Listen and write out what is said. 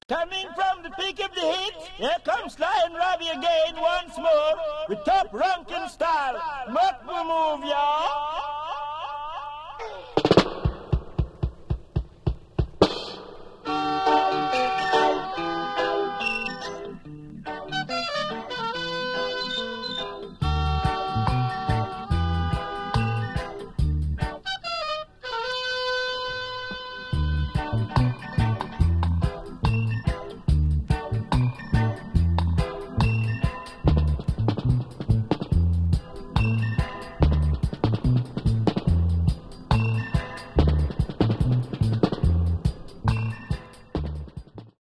Coming from the peak of the heat, here comes Sly and Robbie again once more with top ranking style. Make me move, y'all.